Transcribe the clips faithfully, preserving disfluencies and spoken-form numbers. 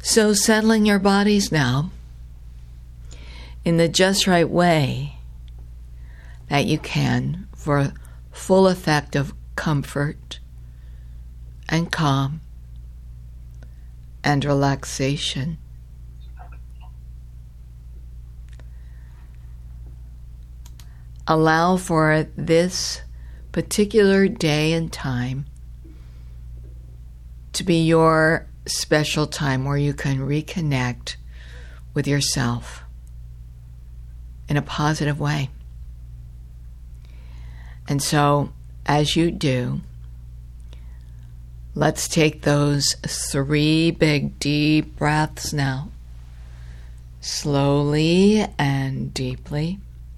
So settling your bodies now in the just right way that you can for a full effect of comfort and calm and relaxation. Allow for this particular day and time to be your special time where you can reconnect with yourself in a positive way. And so, as you do, let's take those three big deep breaths now, slowly and deeply.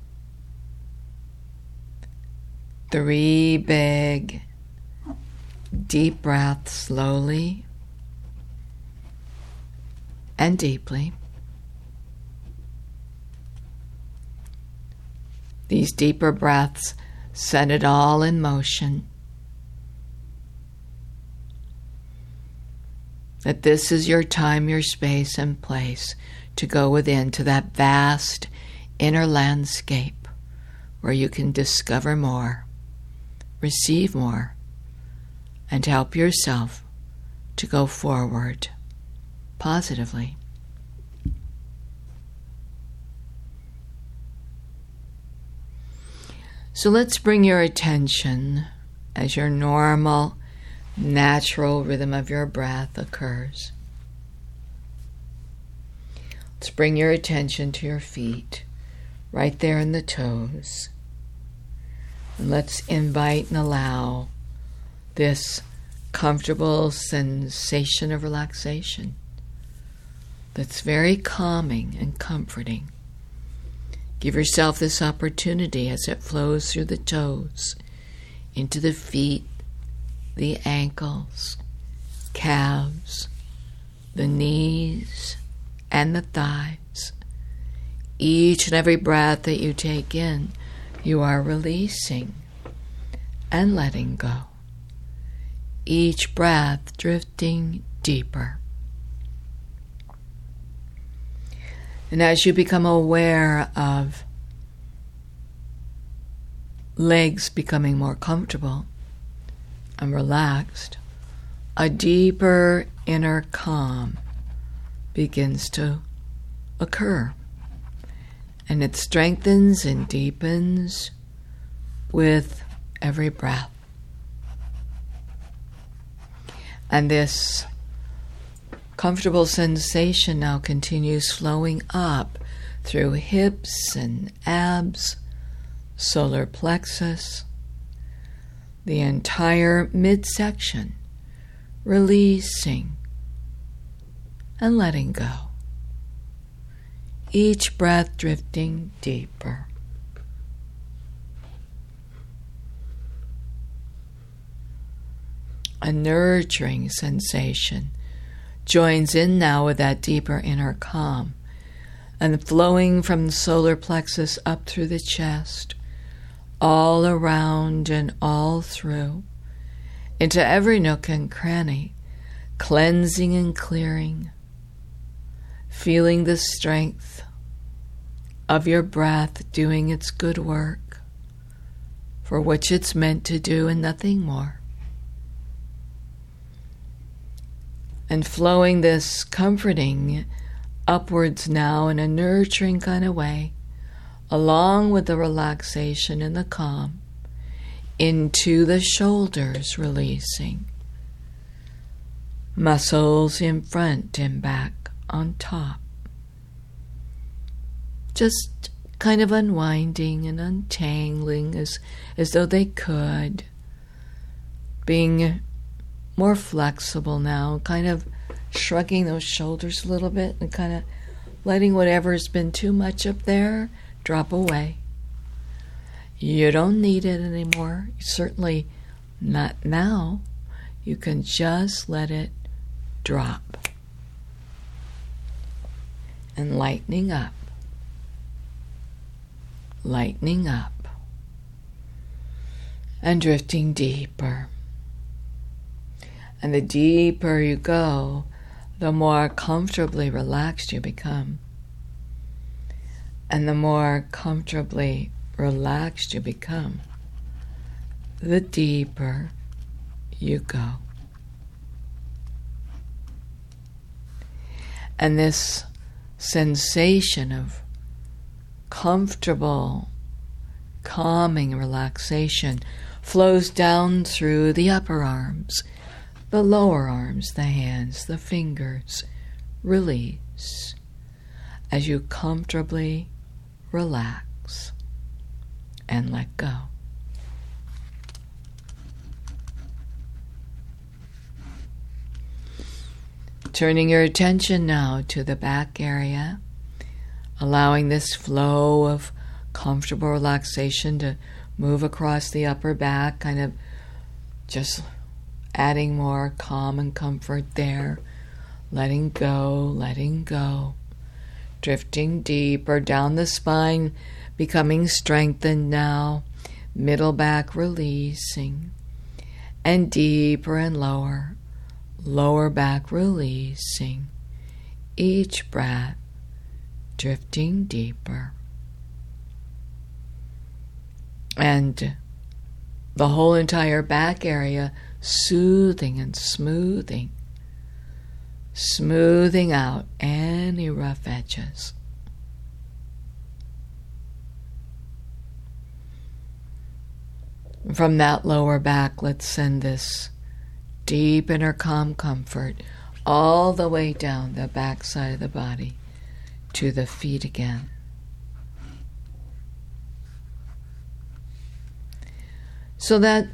Three big deep breaths, slowly and deeply. These deeper breaths set it all in motion. That this is your time, your space, and place to go within to that vast inner landscape where you can discover more, receive more, and help yourself to go forward positively. So let's bring your attention as your normal, natural rhythm of your breath occurs. Let's bring your attention to your feet, right there in the toes. And let's invite and allow this comfortable sensation of relaxation that's very calming and comforting. Give yourself this opportunity as it flows through the toes, into the feet, the ankles, calves, the knees, and the thighs. Each and every breath that you take in, you are releasing and letting go. Each breath drifting deeper. And as you become aware of legs becoming more comfortable and relaxed, a deeper inner calm begins to occur. And it strengthens and deepens with every breath. And this comfortable sensation now continues flowing up through hips and abs, solar plexus, the entire midsection, releasing and letting go. Each breath drifting deeper. A nurturing sensation joins in now with that deeper inner calm, and flowing from the solar plexus up through the chest, all around and all through, into every nook and cranny, cleansing and clearing, feeling the strength of your breath doing its good work, for which it's meant to do and nothing more. And flowing this comforting upwards now in a nurturing kind of way, along with the relaxation and the calm, into the shoulders, releasing. Muscles in front and back on top. Just kind of unwinding and untangling as, as though they could. Being more flexible now, kind of shrugging those shoulders a little bit and kind of letting whatever's been too much up there drop away. You don't need it anymore. Certainly not now. You can just let it drop. And lightening up. Lightening up. And drifting deeper. And the deeper you go, the more comfortably relaxed you become. And the more comfortably relaxed you become, the deeper you go. And this sensation of comfortable, calming relaxation flows down through the upper arms, the lower arms, the hands, the fingers. Release as you comfortably relax and let go. Turning your attention now to the back area, allowing this flow of comfortable relaxation to move across the upper back, kind of just adding more calm and comfort there, letting go, letting go, drifting deeper down the spine, becoming strengthened now, middle back releasing, and deeper and lower, lower back releasing, each breath drifting deeper. And the whole entire back area soothing and smoothing, smoothing out any rough edges. From that lower back, let's send this deep inner calm comfort all the way down the back side of the body to the feet again. So that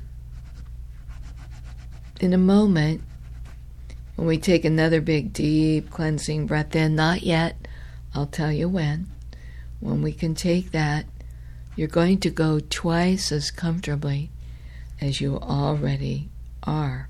in a moment, when we take another big deep cleansing breath in, not yet, I'll tell you when, when we can take that, you're going to go twice as comfortably as you already are.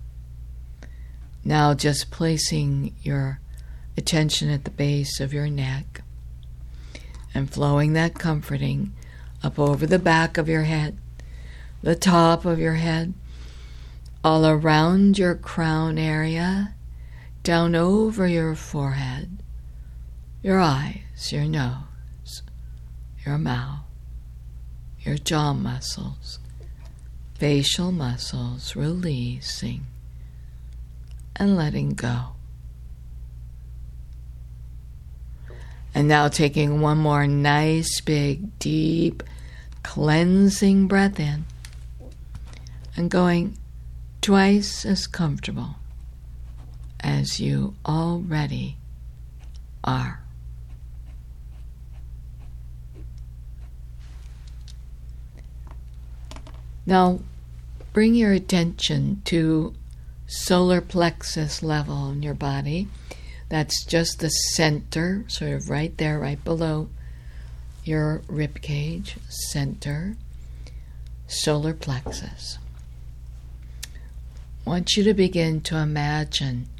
Now just placing your attention at the base of your neck and flowing that comforting up over the back of your head, the top of your head, all around your crown area, down over your forehead, your eyes, your nose, your mouth, your jaw muscles, facial muscles, releasing and letting go. And now taking one more nice, big, deep, cleansing breath in and going twice as comfortable as you already are. Now, bring your attention to solar plexus level in your body. That's just the center, sort of right there, right below your rib cage, center, solar plexus. I want you to begin to imagine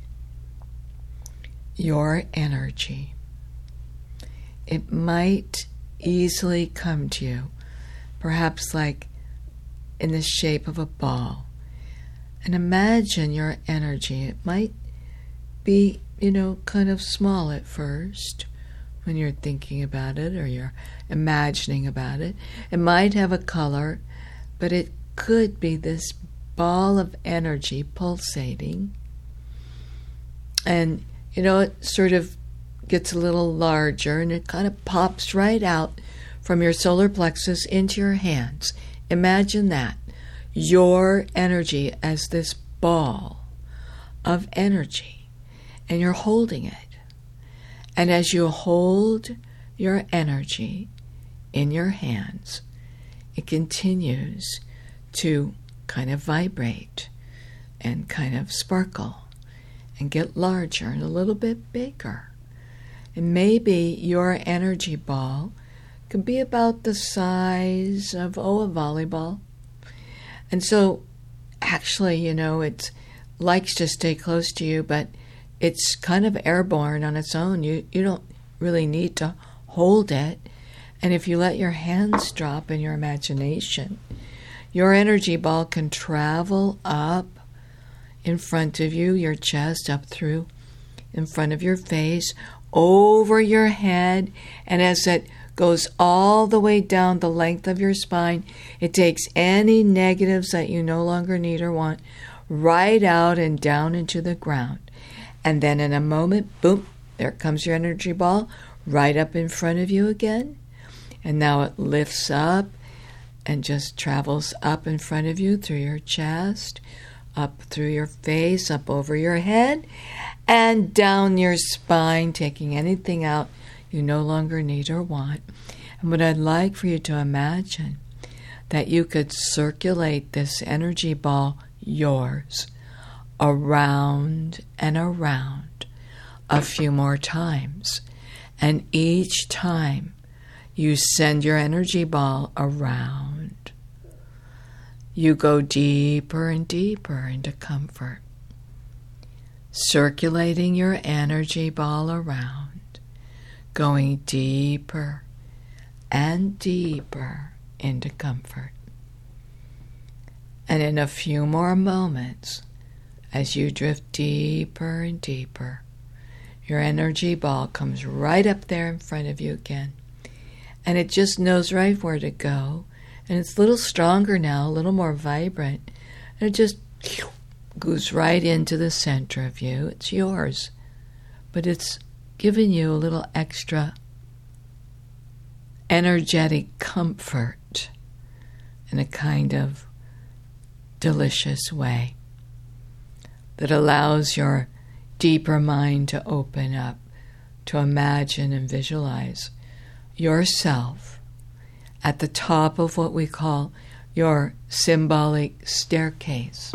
your energy. It might easily come to you, perhaps like in the shape of a ball. And imagine your energy. It might be, you know, kind of small at first when you're thinking about it or you're imagining about it. It might have a color, but it could be this ball of energy pulsating. And, you know, it sort of gets a little larger and it kind of pops right out from your solar plexus into your hands. Imagine that. Your energy as this ball of energy, and you're holding it. And as you hold your energy in your hands, it continues to kind of vibrate and kind of sparkle and get larger and a little bit bigger. And maybe your energy ball can be about the size of, oh, a volleyball. And so, actually, you know, it likes to stay close to you, but it's kind of airborne on its own. You you don't really need to hold it. And if you let your hands drop in your imagination, your energy ball can travel up in front of you, your chest, up through in front of your face, over your head, and as it goes all the way down the length of your spine, it takes any negatives that you no longer need or want right out and down into the ground. And then in a moment, boom, there comes your energy ball right up in front of you again. And now it lifts up and just travels up in front of you through your chest, up through your face, up over your head, and down your spine, taking anything out you no longer need or want. And what I'd like for you to imagine, that you could circulate this energy ball, yours, around and around a few more times. And each time you send your energy ball around, you go deeper and deeper into comfort, circulating your energy ball around, going deeper and deeper into comfort. And in a few more moments, as you drift deeper and deeper, your energy ball comes right up there in front of you again. And it just knows right where to go. And it's a little stronger now, a little more vibrant. And it just goes right into the center of you. It's yours. But it's giving you a little extra energetic comfort in a kind of delicious way that allows your deeper mind to open up, to imagine and visualize yourself at the top of what we call your symbolic staircase.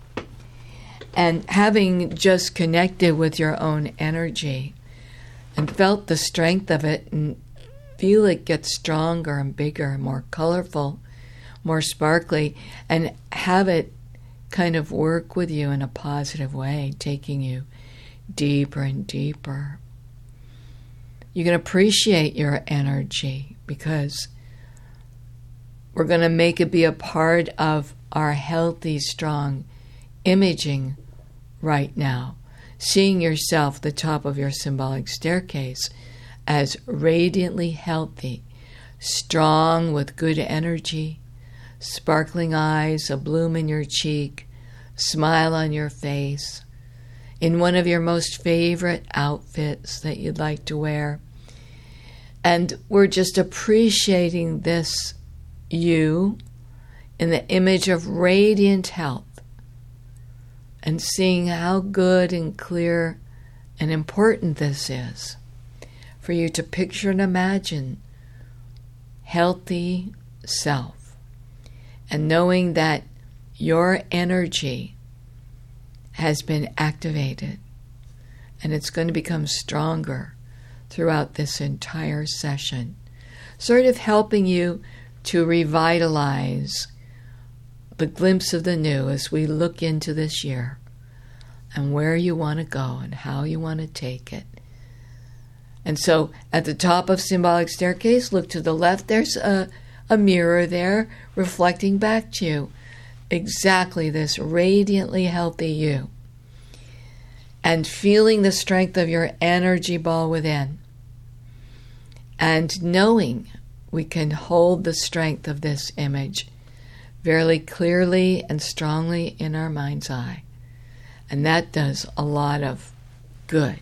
And having just connected with your own energy and felt the strength of it and feel it get stronger and bigger and more colorful, more sparkly, and have it kind of work with you in a positive way, taking you deeper and deeper. You can appreciate your energy because we're going to make it be a part of our healthy, strong imaging right now. Seeing yourself, the top of your symbolic staircase, as radiantly healthy, strong with good energy, sparkling eyes, a bloom in your cheek, smile on your face, in one of your most favorite outfits that you'd like to wear. And we're just appreciating this you in the image of radiant health and seeing how good and clear and important this is for you to picture and imagine healthy self, and knowing that your energy has been activated and it's going to become stronger throughout this entire session, sort of helping you to revitalize the glimpse of the new as we look into this year and where you want to go and how you want to take it. And so at the top of symbolic staircase, look to the left. There's a, a mirror there reflecting back to you exactly this radiantly healthy you. And feeling the strength of your energy ball within. And knowing we can hold the strength of this image very clearly and strongly in our mind's eye. And that does a lot of good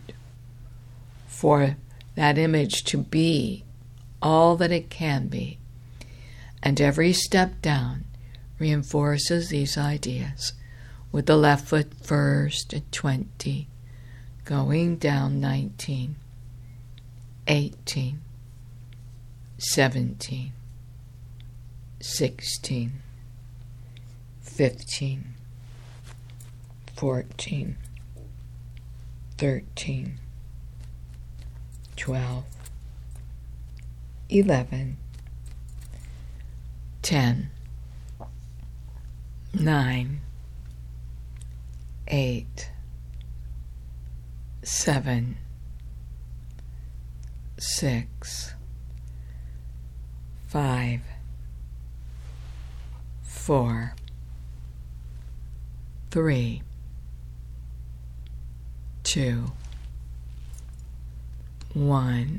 for that image to be all that it can be. And every step down reinforces these ideas, with the left foot first at twenty, going down nineteen, eighteen, seventeen, sixteen, fifteen, fourteen, thirteen, twelve, eleven, ten, nine, eight, seven, six, five, four, three, two, one,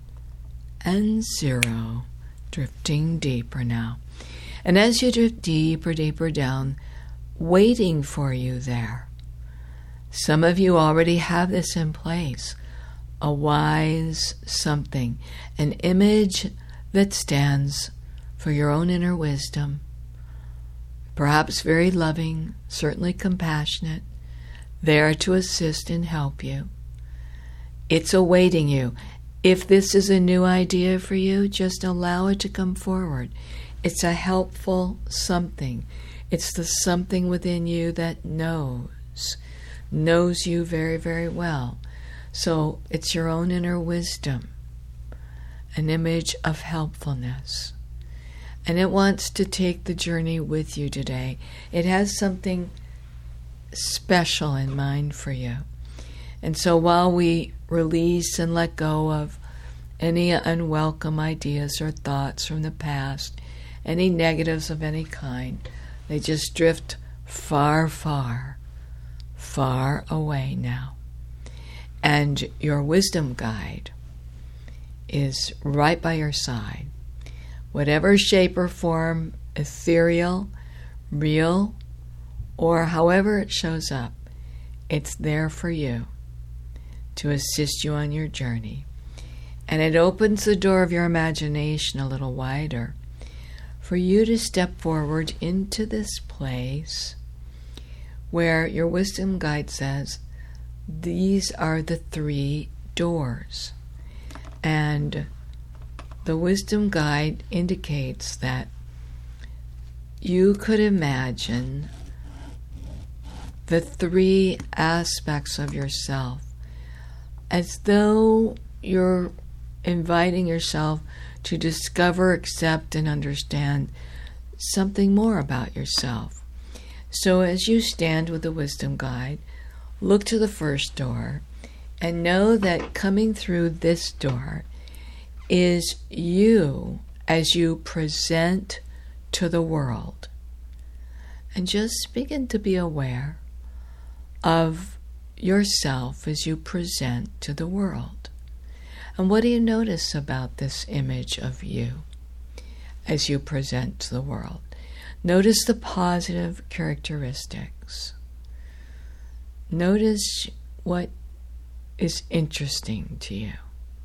and zero, drifting deeper now. And as you drift deeper, deeper down, waiting for you there, some of you already have this in place, a wise something, an image that stands for your own inner wisdom, perhaps very loving, certainly compassionate, there to assist and help you. It's awaiting you. If this is a new idea for you, just allow it to come forward. It's a helpful something. It's the something within you that knows, knows you very, very well. So it's your own inner wisdom, an image of helpfulness. And it wants to take the journey with you today. It has something special in mind for you. And so while we release and let go of any unwelcome ideas or thoughts from the past, any negatives of any kind, they just drift far, far, far away now. And your wisdom guide is right by your side. Whatever shape or form, ethereal, real, or however it shows up, it's there for you to assist you on your journey. And it opens the door of your imagination a little wider for you to step forward into this place where your wisdom guide says, these are the three doors. And the wisdom guide indicates that you could imagine the three aspects of yourself as though you're inviting yourself to discover, accept, and understand something more about yourself. So as you stand with the wisdom guide, look to the first door and know that coming through this door is you as you present to the world. And just begin to be aware of yourself as you present to the world. And what do you notice about this image of you as you present to the world? Notice the positive characteristics. Notice what is interesting to you.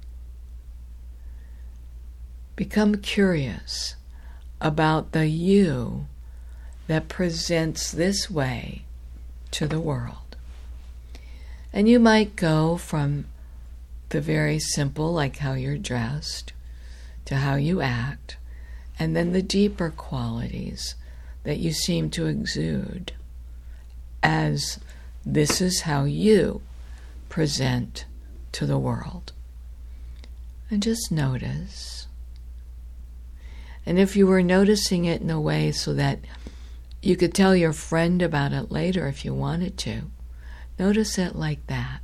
Become curious about the you that presents this way to the world. And you might go from the very simple, like how you're dressed, to how you act, and then the deeper qualities that you seem to exude as this is how you present to the world. And just notice. And if you were noticing it in a way so that you could tell your friend about it later if you wanted to, notice it like that.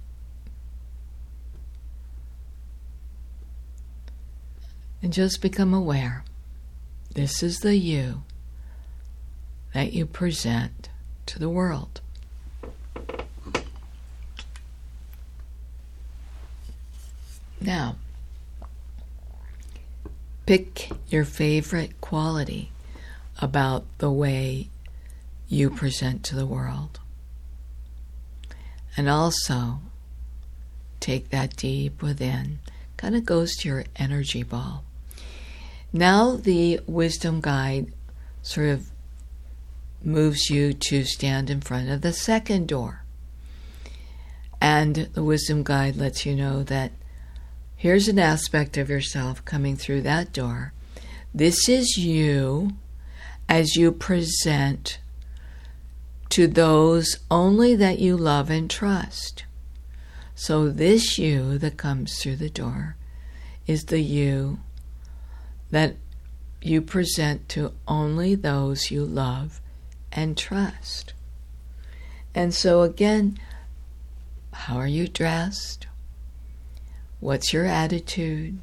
And just become aware. This is the you that you present to the world. Now, pick your favorite quality about the way you present to the world. And also, take that deep within. Kind of goes to your energy ball. Now the wisdom guide sort of moves you to stand in front of the second door. And the wisdom guide lets you know that here's an aspect of yourself coming through that door. This is you as you present to those only that you love and trust. So this you that comes through the door is the you that you present to only those you love and trust. And so again, how are you dressed? What's your attitude?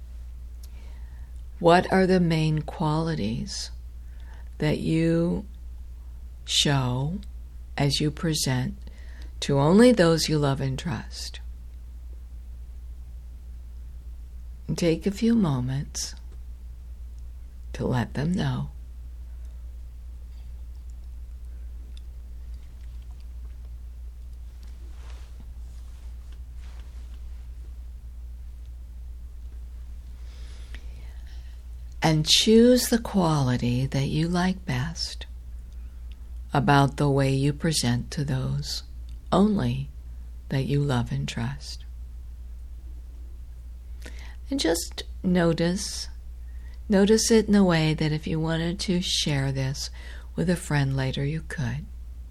What are the main qualities that you show as you present to only those you love and trust? And take a few moments to let them know. And choose the quality that you like best about the way you present to those only that you love and trust. And just notice, notice it in a way that if you wanted to share this with a friend later, you could.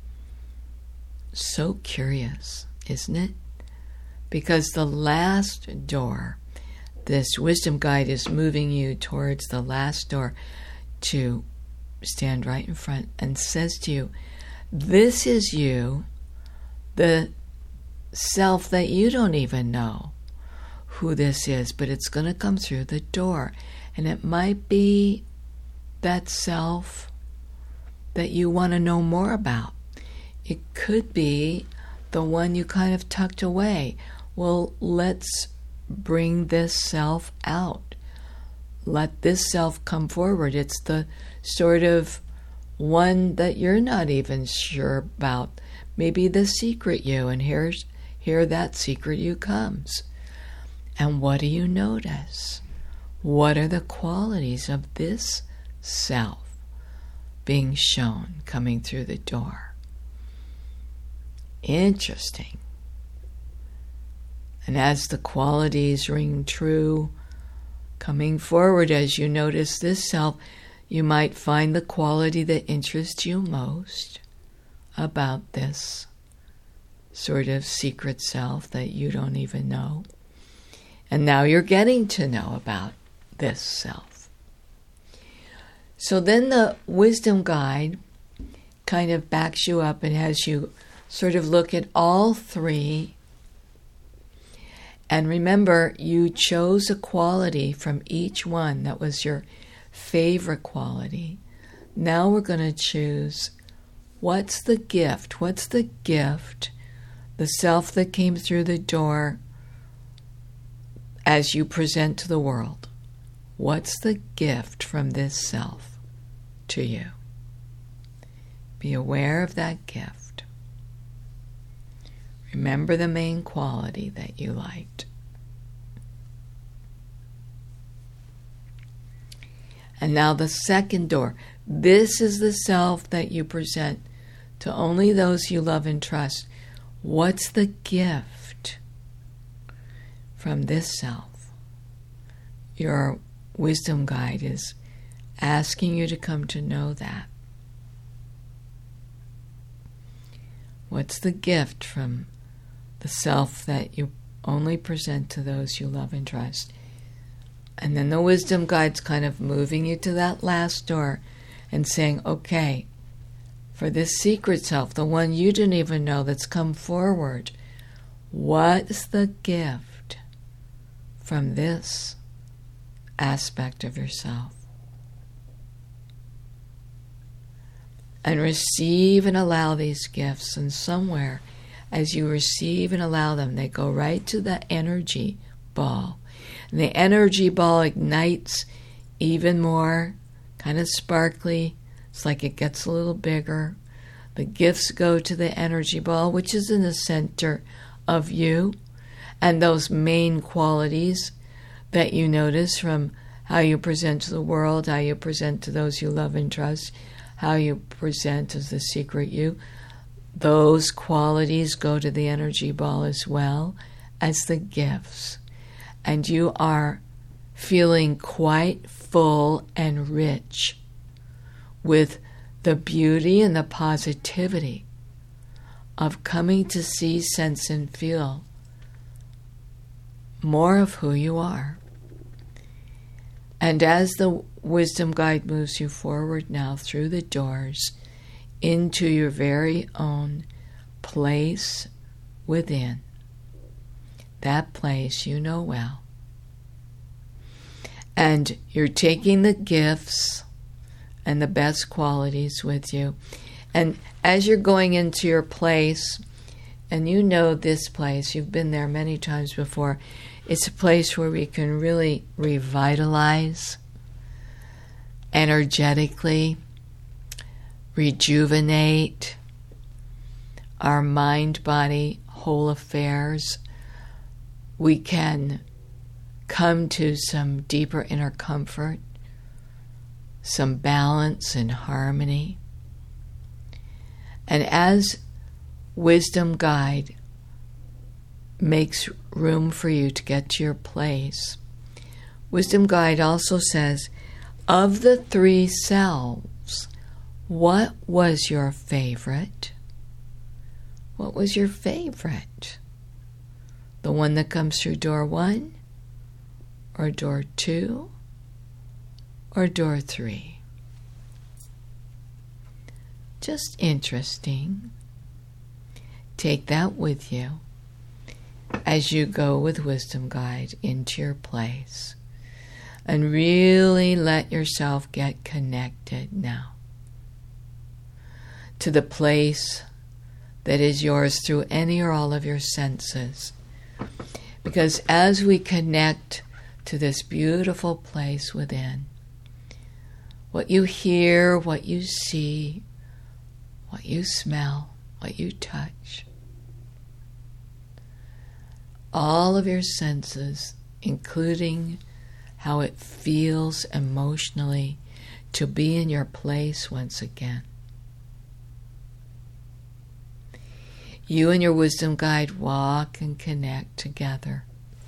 So curious, isn't it? Because the last door, this wisdom guide is moving you towards the last door to stand right in front and says to you, this is you, the self that you don't even know who this is, but it's going to come through the door. And it might be that self that you want to know more about. It could be the one you kind of tucked away. Well, let's bring this self out. Let this self come forward. It's the sort of one that you're not even sure about. Maybe the secret you, and here's here that secret you comes. And what do you notice? What are the qualities of this self being shown coming through the door? Interesting. And as the qualities ring true, coming forward as you notice this self, you might find the quality that interests you most about this sort of secret self that you don't even know. And now you're getting to know about this self. So then the wisdom guide kind of backs you up and has you sort of look at all three. And remember, you chose a quality from each one that was your favorite quality. Now we're going to choose what's the gift? What's the gift? The self that came through the door as you present to the world. What's the gift from this self to you? Be aware of that gift. Remember the main quality that you liked. And now the second door. This is the self that you present to only those you love and trust. What's the gift from this self? Your wisdom guide is asking you to come to know that. What's the gift from the self that you only present to those you love and trust? And then the wisdom guide's kind of moving you to that last door and saying, okay, for this secret self, the one you didn't even know that's come forward, what's the gift from this aspect of yourself? And receive and allow these gifts, and somewhere as you receive and allow them, they go right to the energy ball. And the energy ball ignites even more, kind of sparkly. It's like it gets a little bigger. The gifts go to the energy ball, which is in the center of you. And those main qualities that you notice from how you present to the world, how you present to those you love and trust, how you present as the secret you, those qualities go to the energy ball as well as the gifts. And you are feeling quite full and rich with the beauty and the positivity of coming to see, sense, and feel more of who you are. And as the wisdom guide moves you forward now through the doors into your very own place within, that place you know well. And you're taking the gifts and the best qualities with you. And as you're going into your place, And you know this place, you've been there many times before. It's a place where we can really revitalize energetically, rejuvenate our mind, body, whole affairs. We can come to some deeper inner comfort, some balance and harmony. And as Wisdom Guide makes room for you to get to your place, Wisdom Guide also says, of the three selves, what was your favorite? What was your favorite? The one that comes through door one, or door two, or door three? Just interesting. Take that with you as you go with Wisdom Guide into your place. And really let yourself get connected now to the place that is yours through any or all of your senses. Because as we connect to this beautiful place within, what you hear, what you see, what you smell, what you touch, all of your senses, including how it feels emotionally to be in your place once again. You and your Wisdom Guide walk and connect together.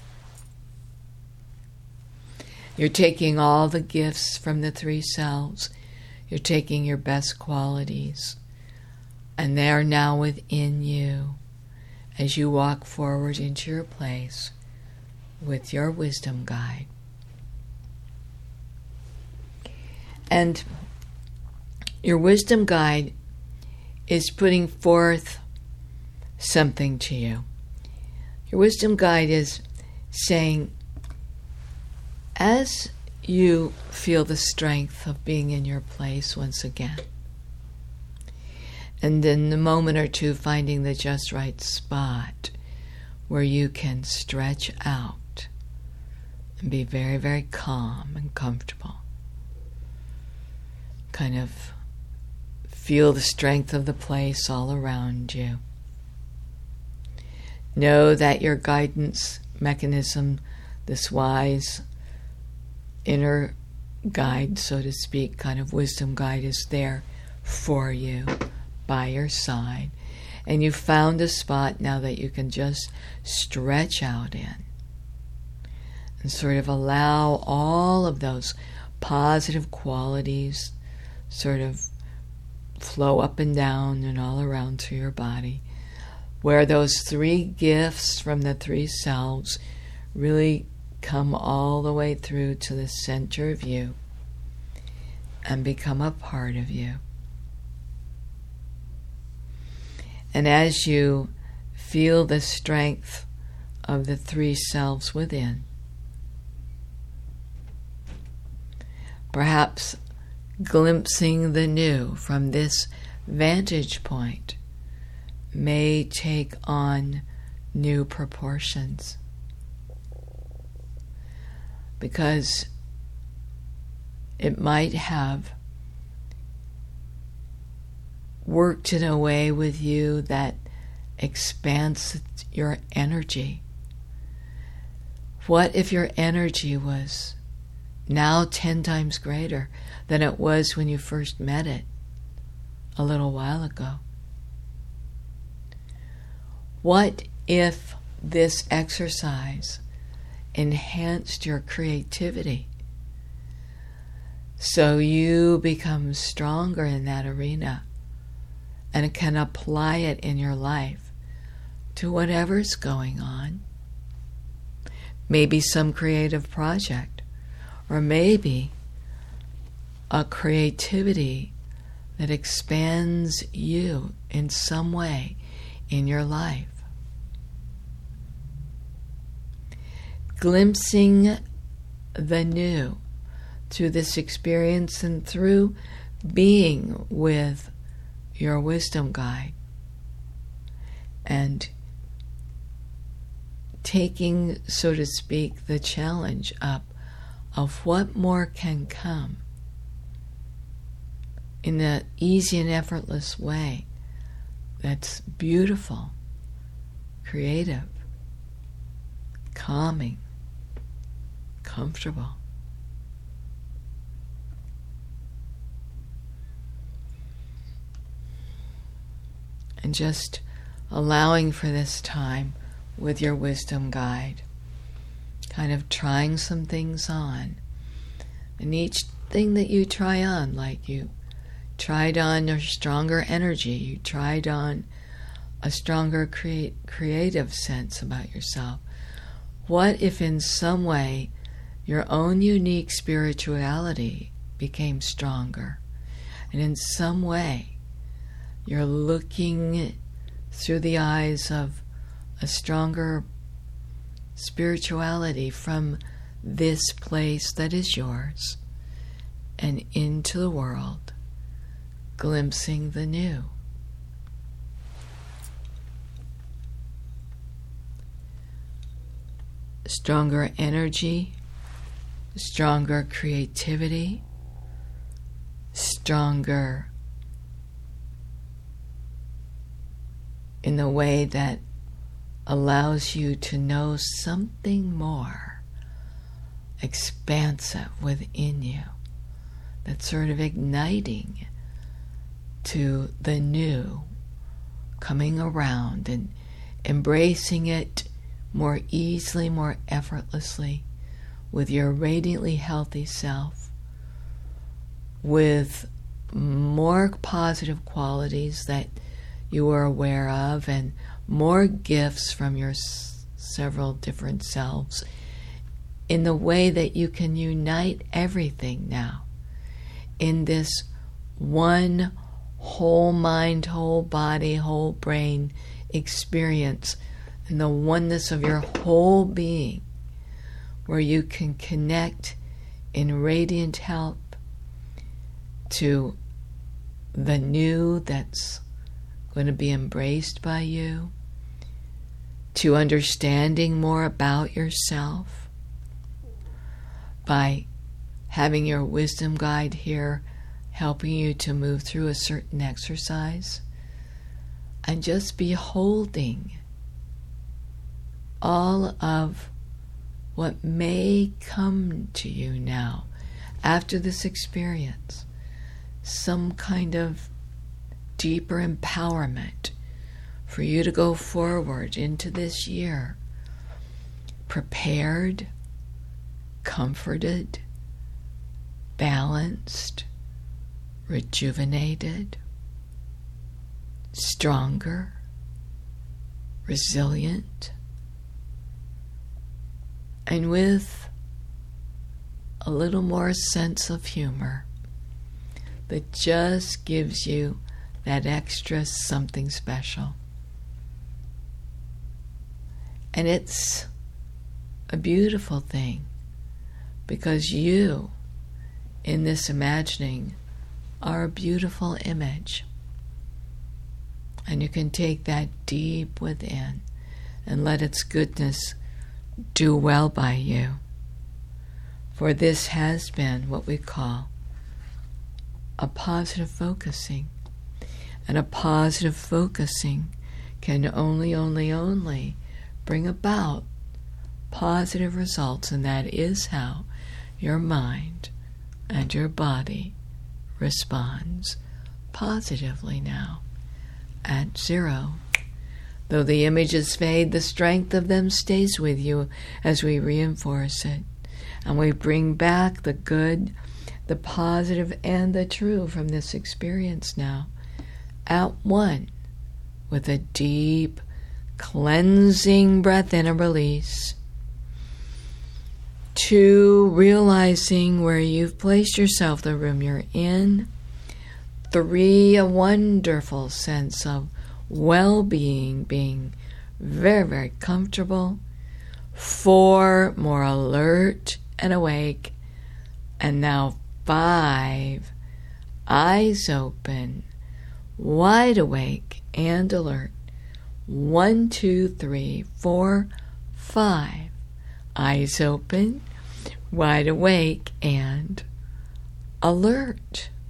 You're taking all the gifts from the three selves. You're taking your best qualities, and they are now within you as you walk forward into your place with your Wisdom Guide. And your Wisdom Guide is putting forth something to you. Your Wisdom Guide is saying, as you feel the strength of being in your place once again, and in the moment or two finding the just right spot where you can stretch out and be very, very calm and comfortable, kind of feel the strength of the place all around you. Know that your guidance mechanism, this wise inner guide, so to speak, kind of Wisdom Guide, is there for you, by your side. And you found a spot now that you can just stretch out in and sort of allow all of those positive qualities sort of flow up and down and all around through your body, where those three gifts from the three selves really come all the way through to the center of you and become a part of you. And as you feel the strength of the three selves within, perhaps glimpsing the new from this vantage point may take on new proportions. Because it might have worked in a way with you that expands your energy. What if your energy was now ten times greater than it was when you first met it a little while ago? What if this exercise enhanced your creativity so you become stronger in that arena and can apply it in your life to whatever's going on? Maybe some creative project, or maybe a creativity that expands you in some way in your life. Glimpsing the new through this experience and through being with your Wisdom Guide and taking, so to speak, the challenge up of what more can come in an easy and effortless way that's beautiful, creative, calming, comfortable. And just allowing for this time with your wisdom guide, kind of trying some things on. And each thing that you try on, like you tried on a stronger energy, you tried on a stronger create, creative sense about yourself. What if in some way your own unique spirituality became stronger? And in some way you're looking through the eyes of a stronger spirituality from this place that is yours and into the world, glimpsing the new. Stronger energy, stronger creativity, stronger in the way that allows you to know something more expansive within you, that's sort of igniting to the new, coming around and embracing it more easily, more effortlessly, with your radiantly healthy self, with more positive qualities that you are aware of, and more gifts from your s- several different selves, in the way that you can unite everything now in this one whole mind, whole body, whole brain experience, and the oneness of your whole being, where you can connect in radiant help to the new that's going to be embraced by you, to understanding more about yourself by having your wisdom guide here helping you to move through a certain exercise, and just beholding all of what may come to you now after this experience, some kind of deeper empowerment for you to go forward into this year prepared, comforted, balanced, rejuvenated, stronger, resilient, and with a little more sense of humor that just gives you that extra something special. And it's a beautiful thing, because you, in this imagining, are a beautiful image. And you can take that deep within and let its goodness do well by you. For this has been what we call a positive focusing. And a positive focusing can only, only, only bring about positive results, and that is how your mind and your body responds positively now at zero. Though the images fade, the strength of them stays with you as we reinforce it, and we bring back the good, the positive, and the true from this experience now at one, with a deep cleansing breath in a release. Two, realizing where you've placed yourself, the room you're in. Three, a wonderful sense of well-being, being very, very comfortable. Four, more alert and awake. And now five, eyes open, wide awake and alert, One, two, three, four, five. Eyes open, wide awake, and alert.